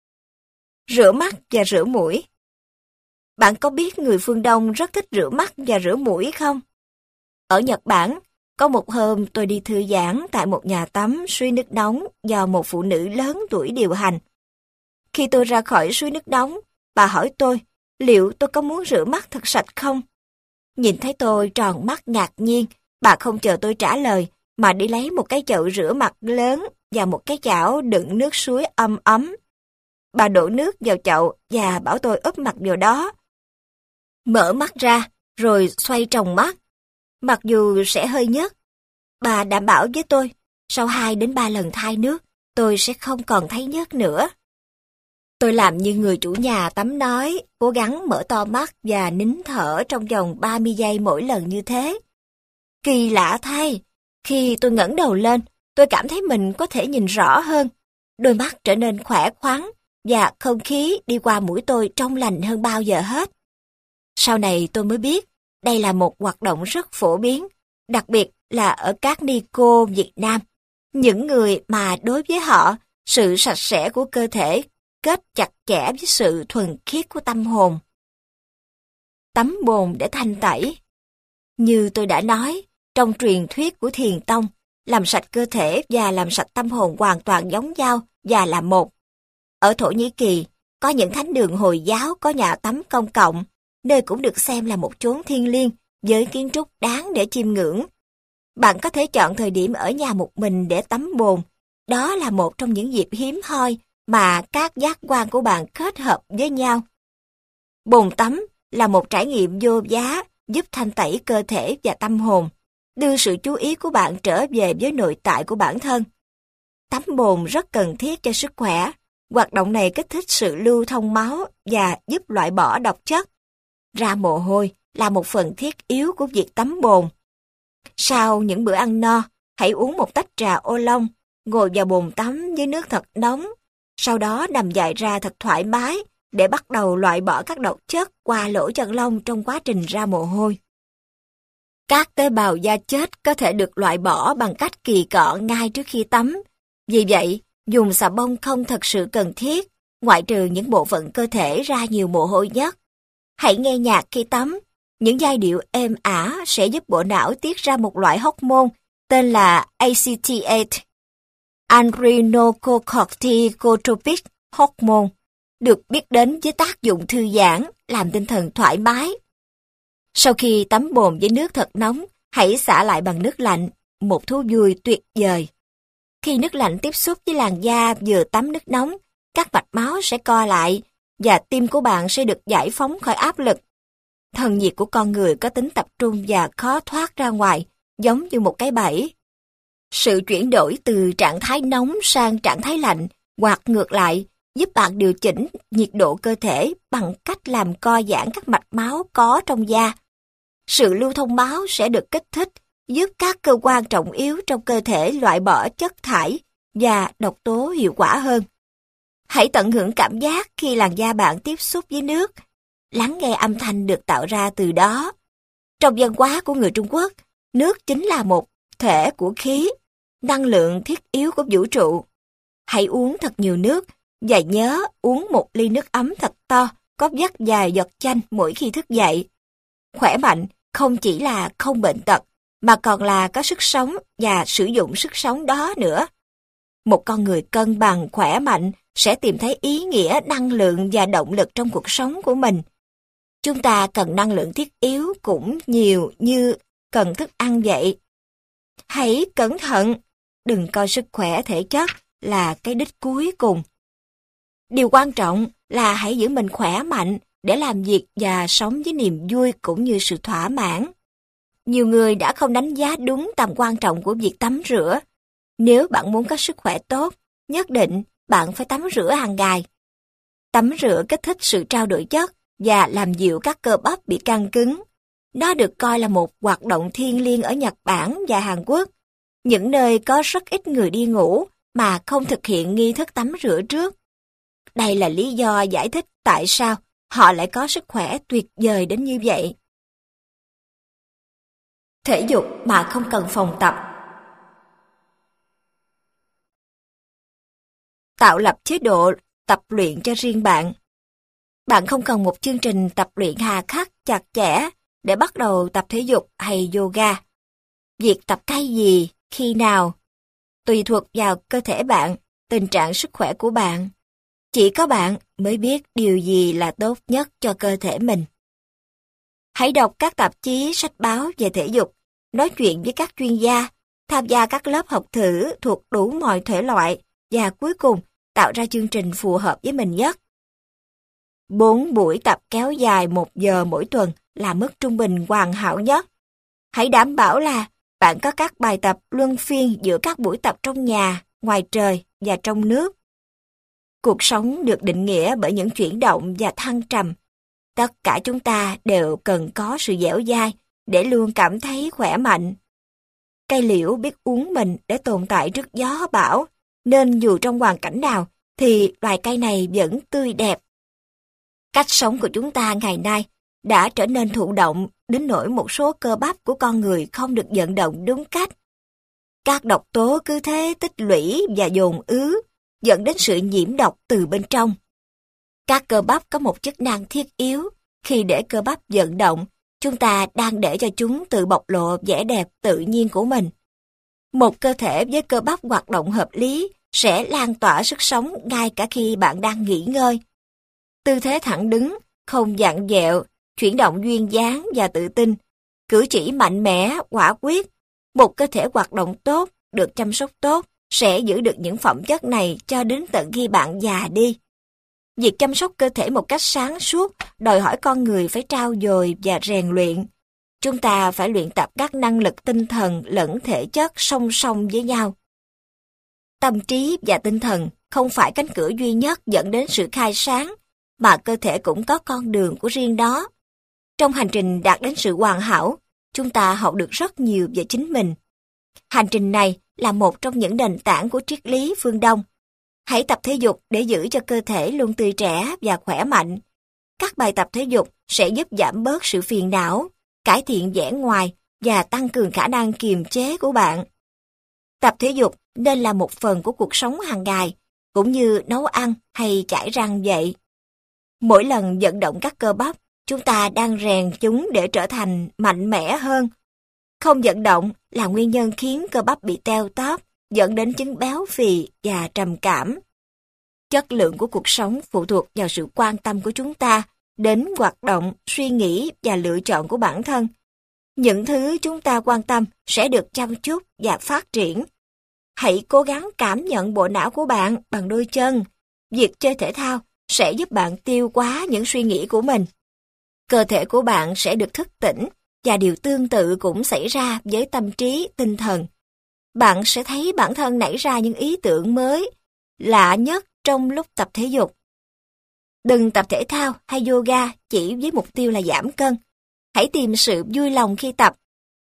Rửa mắt và rửa mũi. Bạn có biết người phương Đông rất thích rửa mắt và rửa mũi không? Ở Nhật Bản, có một hôm tôi đi thư giãn tại một nhà tắm suối nước nóng do một phụ nữ lớn tuổi điều hành. Khi tôi ra khỏi suối nước nóng, bà hỏi tôi liệu tôi có muốn rửa mắt thật sạch không? Nhìn thấy tôi tròn mắt ngạc nhiên, bà không chờ tôi trả lời mà đi lấy một cái chậu rửa mặt lớn và một cái chảo đựng nước suối ấm. Bà đổ nước vào chậu và bảo tôi úp mặt vào đó. Mở mắt ra, rồi xoay tròng mắt. Mặc dù sẽ hơi nhớt, bà đảm bảo với tôi, sau 2 đến 3 lần thay nước, tôi sẽ không còn thấy nhớt nữa. Tôi làm như người chủ nhà tắm nói, cố gắng mở to mắt và nín thở trong vòng 30 giây mỗi lần như thế. Kỳ lạ thay, khi tôi ngẩng đầu lên, tôi cảm thấy mình có thể nhìn rõ hơn. Đôi mắt trở nên khỏe khoắn và không khí đi qua mũi tôi trong lành hơn bao giờ hết. Sau này tôi mới biết, đây là một hoạt động rất phổ biến, đặc biệt là ở các ni cô Việt Nam. Những người mà đối với họ, sự sạch sẽ của cơ thể kết chặt chẽ với sự thuần khiết của tâm hồn. Tắm bồn để thanh tẩy. Như tôi đã nói, trong truyền thuyết của Thiền Tông, làm sạch cơ thể và làm sạch tâm hồn hoàn toàn giống nhau và là một. Ở Thổ Nhĩ Kỳ, có những thánh đường Hồi giáo có nhà tắm công cộng, nơi cũng được xem là một chốn thiêng liêng với kiến trúc đáng để chiêm ngưỡng. Bạn có thể chọn thời điểm ở nhà một mình để tắm bồn. Đó là một trong những dịp hiếm hoi mà các giác quan của bạn kết hợp với nhau. Bồn tắm là một trải nghiệm vô giá giúp thanh tẩy cơ thể và tâm hồn, đưa sự chú ý của bạn trở về với nội tại của bản thân. Tắm bồn rất cần thiết cho sức khỏe. Hoạt động này kích thích sự lưu thông máu và giúp loại bỏ độc chất. Ra mồ hôi là một phần thiết yếu của việc tắm bồn. Sau những bữa ăn no, hãy uống một tách trà ô long, ngồi vào bồn tắm với nước thật nóng, sau đó nằm dài ra thật thoải mái để bắt đầu loại bỏ các độc chất qua lỗ chân lông trong quá trình ra mồ hôi. Các tế bào da chết có thể được loại bỏ bằng cách kỳ cọ ngay trước khi tắm. Vì vậy, dùng xà bông không thật sự cần thiết, ngoại trừ những bộ phận cơ thể ra nhiều mồ hôi nhất. Hãy nghe nhạc khi tắm. Những giai điệu êm ả sẽ giúp bộ não tiết ra một loại hormone tên là ACTH, adrenocorticotropic hormone, được biết đến với tác dụng thư giãn, làm tinh thần thoải mái. Sau khi tắm bồn với nước thật nóng, hãy xả lại bằng nước lạnh, một thú vui tuyệt vời. Khi nước lạnh tiếp xúc với làn da vừa tắm nước nóng, các mạch máu sẽ co lại và tim của bạn sẽ được giải phóng khỏi áp lực. Thân nhiệt của con người có tính tập trung và khó thoát ra ngoài, giống như một cái bẫy. Sự chuyển đổi từ trạng thái nóng sang trạng thái lạnh hoặc ngược lại giúp bạn điều chỉnh nhiệt độ cơ thể bằng cách làm co giãn các mạch máu có trong da. Sự lưu thông máu sẽ được kích thích giúp các cơ quan trọng yếu trong cơ thể loại bỏ chất thải và độc tố hiệu quả hơn. Hãy tận hưởng cảm giác khi làn da bạn tiếp xúc với nước, lắng nghe âm thanh được tạo ra từ đó. Trong văn hóa của người Trung Quốc, nước chính là một thể của khí, năng lượng thiết yếu của vũ trụ. Hãy uống thật nhiều nước và nhớ uống một ly nước ấm thật to, có vắt vài giọt chanh mỗi khi thức dậy. Khỏe mạnh không chỉ là không bệnh tật, mà còn là có sức sống và sử dụng sức sống đó nữa. Một con người cân bằng, khỏe mạnh sẽ tìm thấy ý nghĩa, năng lượng và động lực trong cuộc sống của mình. Chúng ta cần năng lượng thiết yếu cũng nhiều như cần thức ăn vậy. Hãy cẩn thận, đừng coi sức khỏe thể chất là cái đích cuối cùng. Điều quan trọng là hãy giữ mình khỏe mạnh để làm việc và sống với niềm vui cũng như sự thỏa mãn. Nhiều người đã không đánh giá đúng tầm quan trọng của việc tắm rửa. Nếu bạn muốn có sức khỏe tốt, nhất định bạn phải tắm rửa hàng ngày. Tắm rửa kích thích sự trao đổi chất và làm dịu các cơ bắp bị căng cứng. Nó được coi là một hoạt động thiêng liêng ở Nhật Bản và Hàn Quốc, những nơi có rất ít người đi ngủ mà không thực hiện nghi thức tắm rửa trước. Đây là lý do giải thích tại sao họ lại có sức khỏe tuyệt vời đến như vậy. Thể dục mà không cần phòng tập. Tạo lập chế độ tập luyện cho riêng bạn. Bạn không cần một chương trình tập luyện hà khắc, chặt chẽ để bắt đầu tập thể dục hay yoga. Việc tập cái gì, khi nào, tùy thuộc vào cơ thể bạn, tình trạng sức khỏe của bạn. Chỉ có bạn mới biết điều gì là tốt nhất cho cơ thể mình. Hãy đọc các tạp chí, sách báo về thể dục, nói chuyện với các chuyên gia, tham gia các lớp học thử thuộc đủ mọi thể loại và cuối cùng tạo ra chương trình phù hợp với mình nhất. 4 buổi tập kéo dài 1 giờ mỗi tuần là mức trung bình hoàn hảo nhất. Hãy đảm bảo là bạn có các bài tập luân phiên giữa các buổi tập trong nhà, ngoài trời và trong nước. Cuộc sống được định nghĩa bởi những chuyển động và thăng trầm. Tất cả chúng ta đều cần có sự dẻo dai để luôn cảm thấy khỏe mạnh. Cây liễu biết uống mình để tồn tại trước gió bão, nên dù trong hoàn cảnh nào thì loài cây này vẫn tươi đẹp. Cách sống của chúng ta ngày nay đã trở nên thụ động đến nỗi một số cơ bắp của con người không được vận động đúng cách. Các độc tố cứ thế tích lũy và dồn ứ, dẫn đến sự nhiễm độc từ bên trong. Các cơ bắp có một chức năng thiết yếu. Khi để cơ bắp vận động, chúng ta đang để cho chúng tự bộc lộ vẻ đẹp tự nhiên của mình. Một cơ thể với cơ bắp hoạt động hợp lý sẽ lan tỏa sức sống ngay cả khi bạn đang nghỉ ngơi. Tư thế thẳng đứng, không vặn vẹo, chuyển động duyên dáng và tự tin, cử chỉ mạnh mẽ, quả quyết. Một cơ thể hoạt động tốt, được chăm sóc tốt, sẽ giữ được những phẩm chất này cho đến tận khi bạn già đi. Việc chăm sóc cơ thể một cách sáng suốt đòi hỏi con người phải trau dồi và rèn luyện. Chúng ta phải luyện tập các năng lực tinh thần lẫn thể chất song song với nhau. Tâm trí và tinh thần không phải cánh cửa duy nhất dẫn đến sự khai sáng, mà cơ thể cũng có con đường của riêng đó. Trong hành trình đạt đến sự hoàn hảo, chúng ta học được rất nhiều về chính mình. Hành trình này là một trong những nền tảng của triết lý phương Đông. Hãy tập thể dục để giữ cho cơ thể luôn tươi trẻ và khỏe mạnh. Các bài tập thể dục sẽ giúp giảm bớt sự phiền não, cải thiện vẻ ngoài và tăng cường khả năng kiềm chế của bạn. Tập thể dục nên là một phần của cuộc sống hàng ngày, cũng như nấu ăn hay chải răng vậy. Mỗi lần vận động các cơ bắp, chúng ta đang rèn chúng để trở thành mạnh mẽ hơn. Không vận động là nguyên nhân khiến cơ bắp bị teo tóp, dẫn đến chứng béo phì và trầm cảm. Chất lượng của cuộc sống phụ thuộc vào sự quan tâm của chúng ta đến hoạt động, suy nghĩ và lựa chọn của bản thân. Những thứ chúng ta quan tâm sẽ được chăm chút và phát triển. Hãy cố gắng cảm nhận bộ não của bạn bằng đôi chân. Việc chơi thể thao sẽ giúp bạn tiêu hóa những suy nghĩ của mình. Cơ thể của bạn sẽ được thức tỉnh, và điều tương tự cũng xảy ra với tâm trí, tinh thần. Bạn sẽ thấy bản thân nảy ra những ý tưởng mới, lạ nhất trong lúc tập thể dục. Đừng tập thể thao hay yoga chỉ với mục tiêu là giảm cân. Hãy tìm sự vui lòng khi tập.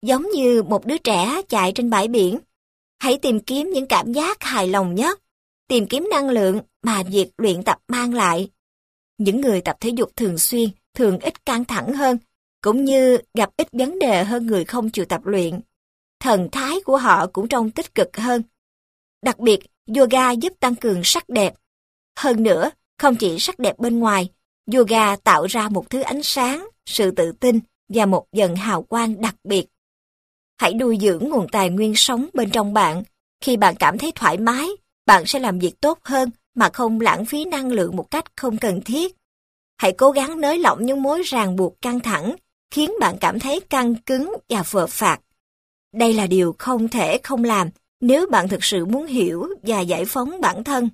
giống như một đứa trẻ chạy trên bãi biển. Hãy tìm kiếm những cảm giác hài lòng nhất, tìm kiếm năng lượng mà việc luyện tập mang lại. Những người tập thể dục thường xuyên thường ít căng thẳng hơn, cũng như gặp ít vấn đề hơn người không chịu tập luyện. Thần thái của họ cũng trông tích cực hơn. Đặc biệt, yoga giúp tăng cường sắc đẹp. Hơn nữa, không chỉ sắc đẹp bên ngoài, yoga tạo ra một thứ ánh sáng, sự tự tin và một dần hào quang đặc biệt. Hãy nuôi dưỡng nguồn tài nguyên sống bên trong bạn. Khi bạn cảm thấy thoải mái, bạn sẽ làm việc tốt hơn mà không lãng phí năng lượng một cách không cần thiết. Hãy cố gắng nới lỏng những mối ràng buộc căng thẳng, khiến bạn cảm thấy căng cứng và phờ phạc. Đây là điều không thể không làm nếu bạn thực sự muốn hiểu và giải phóng bản thân.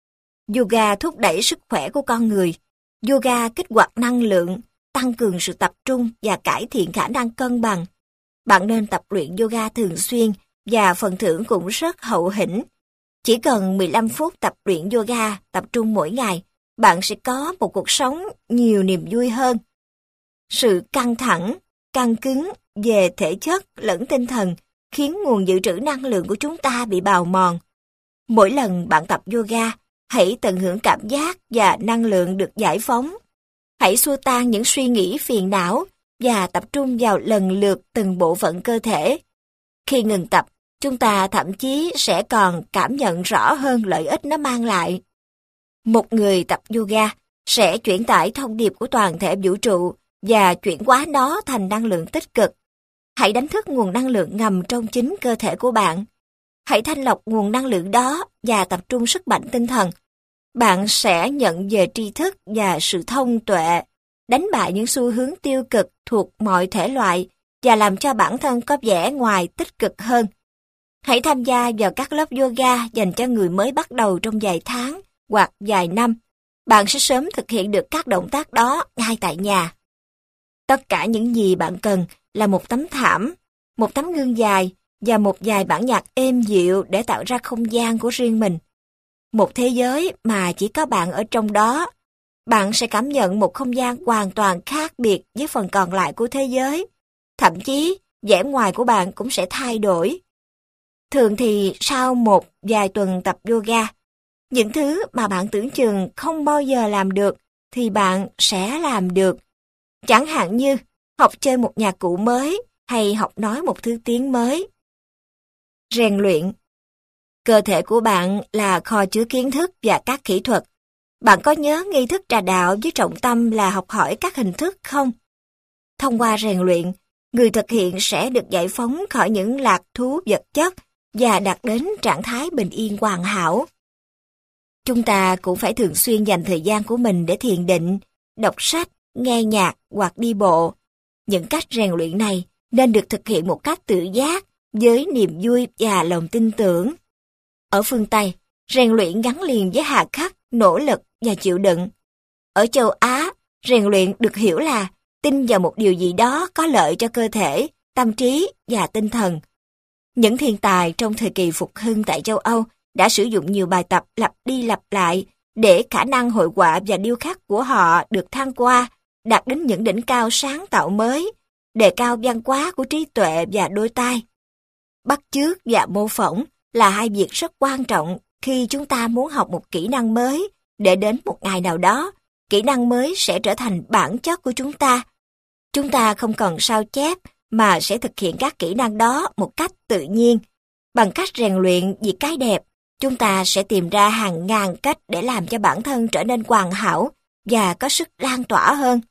Yoga thúc đẩy sức khỏe của con người. Yoga kích hoạt năng lượng, tăng cường sự tập trung và cải thiện khả năng cân bằng. Bạn nên tập luyện yoga thường xuyên và phần thưởng cũng rất hậu hĩnh. Chỉ cần 15 phút tập luyện yoga tập trung mỗi ngày, bạn sẽ có một cuộc sống nhiều niềm vui hơn. Sự căng thẳng, căng cứng về thể chất lẫn tinh thần khiến nguồn dự trữ năng lượng của chúng ta bị bào mòn. Mỗi lần bạn tập yoga, hãy tận hưởng cảm giác và năng lượng được giải phóng. Hãy xua tan những suy nghĩ phiền não và tập trung vào lần lượt từng bộ phận cơ thể. Khi ngừng tập, chúng ta thậm chí sẽ còn cảm nhận rõ hơn lợi ích nó mang lại. Một người tập yoga sẽ chuyển tải thông điệp của toàn thể vũ trụ và chuyển hóa nó thành năng lượng tích cực. Hãy đánh thức nguồn năng lượng ngầm trong chính cơ thể của bạn. Hãy thanh lọc nguồn năng lượng đó và tập trung sức mạnh tinh thần. Bạn sẽ nhận về tri thức và sự thông tuệ, đánh bại những xu hướng tiêu cực thuộc mọi thể loại và làm cho bản thân có vẻ ngoài tích cực hơn. Hãy tham gia vào các lớp yoga dành cho người mới bắt đầu trong vài tháng hoặc vài năm. Bạn sẽ sớm thực hiện được các động tác đó ngay tại nhà. Tất cả những gì bạn cần là một tấm thảm, một tấm gương dài và một vài bản nhạc êm dịu để tạo ra không gian của riêng mình. Một thế giới mà chỉ có bạn ở trong đó. Bạn sẽ cảm nhận một không gian hoàn toàn khác biệt với phần còn lại của thế giới. Thậm chí, vẻ ngoài của bạn cũng sẽ thay đổi. Thường thì sau một vài tuần tập yoga, những thứ mà bạn tưởng chừng không bao giờ làm được thì bạn sẽ làm được. Chẳng hạn như học chơi một nhạc cụ mới hay học nói một thứ tiếng mới. Rèn luyện. Cơ thể của bạn là kho chứa kiến thức và các kỹ thuật. Bạn có nhớ nghi thức trà đạo với trọng tâm là học hỏi các hình thức không? Thông qua rèn luyện, người thực hiện sẽ được giải phóng khỏi những lạc thú vật chất và đạt đến trạng thái bình yên hoàn hảo. Chúng ta cũng phải thường xuyên dành thời gian của mình để thiền định, đọc sách, nghe nhạc hoặc đi bộ. Những cách rèn luyện này nên được thực hiện một cách tự giác, với niềm vui và lòng tin tưởng. Ở phương Tây, rèn luyện gắn liền với hà khắc, nỗ lực và chịu đựng. Ở châu Á, rèn luyện được hiểu là tin vào một điều gì đó có lợi cho cơ thể, tâm trí và tinh thần. Những thiên tài trong thời kỳ phục hưng tại châu Âu đã sử dụng nhiều bài tập lặp đi lặp lại để khả năng hội họa và điêu khắc của họ được thăng hoa, đạt đến những đỉnh cao sáng tạo mới, đề cao văn hóa của trí tuệ và đôi tai. Bắt chước và mô phỏng là hai việc rất quan trọng khi chúng ta muốn học một kỹ năng mới, để đến một ngày nào đó, kỹ năng mới sẽ trở thành bản chất của chúng ta. Chúng ta không cần sao chép mà sẽ thực hiện các kỹ năng đó một cách tự nhiên. Bằng cách rèn luyện vì cái đẹp, chúng ta sẽ tìm ra hàng ngàn cách để làm cho bản thân trở nên hoàn hảo và có sức lan tỏa hơn.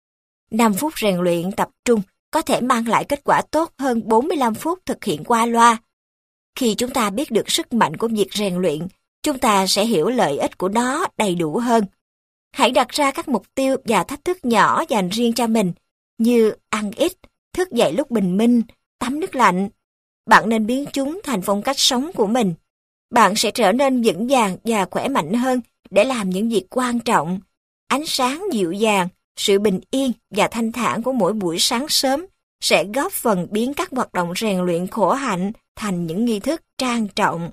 5 phút rèn luyện tập trung có thể mang lại kết quả tốt hơn 45 phút thực hiện qua loa. Khi chúng ta biết được sức mạnh của việc rèn luyện, chúng ta sẽ hiểu lợi ích của nó đầy đủ hơn. Hãy đặt ra các mục tiêu và thách thức nhỏ dành riêng cho mình, như ăn ít, thức dậy lúc bình minh, tắm nước lạnh. Bạn nên biến chúng thành phong cách sống của mình. Bạn sẽ trở nên vững vàng và khỏe mạnh hơn để làm những việc quan trọng. Ánh sáng dịu dàng, sự bình yên và thanh thản của mỗi buổi sáng sớm sẽ góp phần biến các hoạt động rèn luyện khổ hạnh thành những nghi thức trang trọng.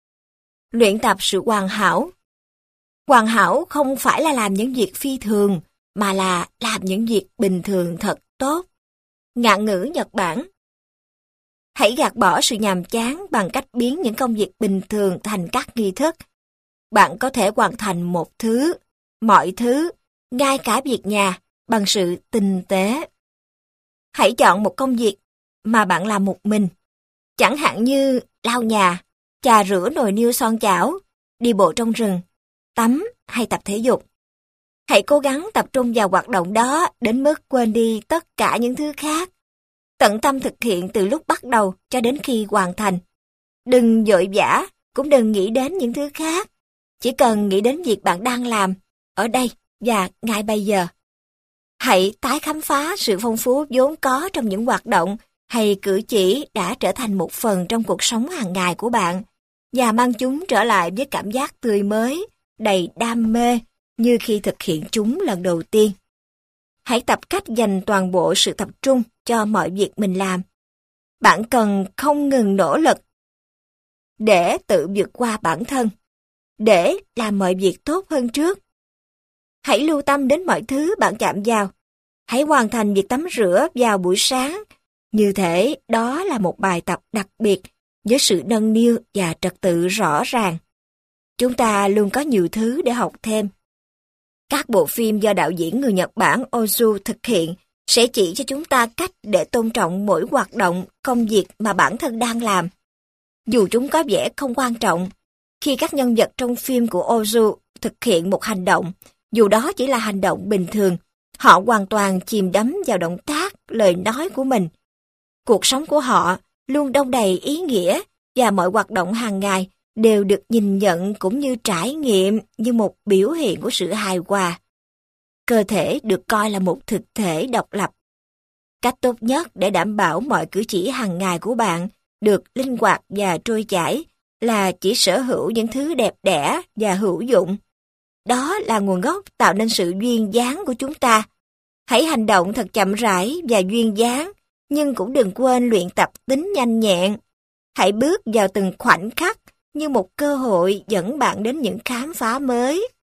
Luyện tập sự hoàn hảo. Hoàn hảo không phải là làm những việc phi thường, mà là làm những việc bình thường thật tốt. Ngạn ngữ Nhật Bản. Hãy gạt bỏ sự nhàm chán bằng cách biến những công việc bình thường thành các nghi thức. Bạn có thể hoàn thành mọi thứ, ngay cả việc nhà, bằng sự tinh tế. Hãy chọn một công việc mà bạn làm một mình, chẳng hạn như lau nhà, chà rửa nồi niêu son chảo, đi bộ trong rừng, tắm hay tập thể dục. Hãy cố gắng tập trung vào hoạt động đó đến mức quên đi tất cả những thứ khác. Tận tâm thực hiện từ lúc bắt đầu cho đến khi hoàn thành. Đừng vội vã, cũng đừng nghĩ đến những thứ khác. Chỉ cần nghĩ đến việc bạn đang làm, ở đây và ngay bây giờ. Hãy tái khám phá sự phong phú vốn có trong những hoạt động hay cử chỉ đã trở thành một phần trong cuộc sống hàng ngày của bạn, và mang chúng trở lại với cảm giác tươi mới, đầy đam mê, như khi thực hiện chúng lần đầu tiên. Hãy tập cách dành toàn bộ sự tập trung cho mọi việc mình làm. Bạn cần không ngừng nỗ lực để tự vượt qua bản thân, để làm mọi việc tốt hơn trước. Hãy lưu tâm đến mọi thứ bạn chạm vào. Hãy hoàn thành việc tắm rửa vào buổi sáng. Như thể đó là một bài tập đặc biệt với sự nâng niu và trật tự rõ ràng. Chúng ta luôn có nhiều thứ để học thêm. Các bộ phim do đạo diễn người Nhật Bản Ozu thực hiện sẽ chỉ cho chúng ta cách để tôn trọng mỗi hoạt động, công việc mà bản thân đang làm. Dù chúng có vẻ không quan trọng, khi các nhân vật trong phim của Ozu thực hiện một hành động, dù đó chỉ là hành động bình thường, họ hoàn toàn chìm đắm vào động tác, lời nói của mình. Cuộc sống của họ luôn đong đầy ý nghĩa và mọi hoạt động hàng ngày đều được nhìn nhận cũng như trải nghiệm như một biểu hiện của sự hài hòa. Cơ thể được coi là một thực thể độc lập. Cách tốt nhất để đảm bảo mọi cử chỉ hàng ngày của bạn được linh hoạt và trôi chảy là chỉ sở hữu những thứ đẹp đẽ và hữu dụng. Đó là nguồn gốc tạo nên sự duyên dáng của chúng ta. Hãy hành động thật chậm rãi và duyên dáng, nhưng cũng đừng quên luyện tập tính nhanh nhẹn. Hãy bước vào từng khoảnh khắc như một cơ hội dẫn bạn đến những khám phá mới.